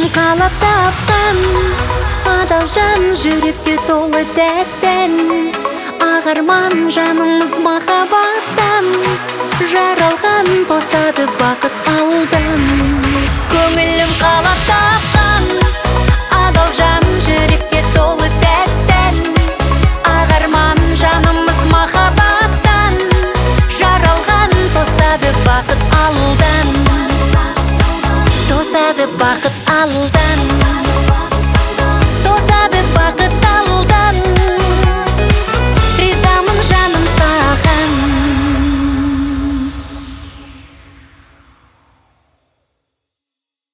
қалап тапқан адал жан жүректе толы дәттен, ақ арман жанымыз махаббаттан, жаралған тосады бақыт алдан. Көңілім қалап тапқан адал жан жүректе толы дәттен, ақ арман жанымыз махаббаттан, жаралған тосады бақыт алдан, тосады бақыт алдан.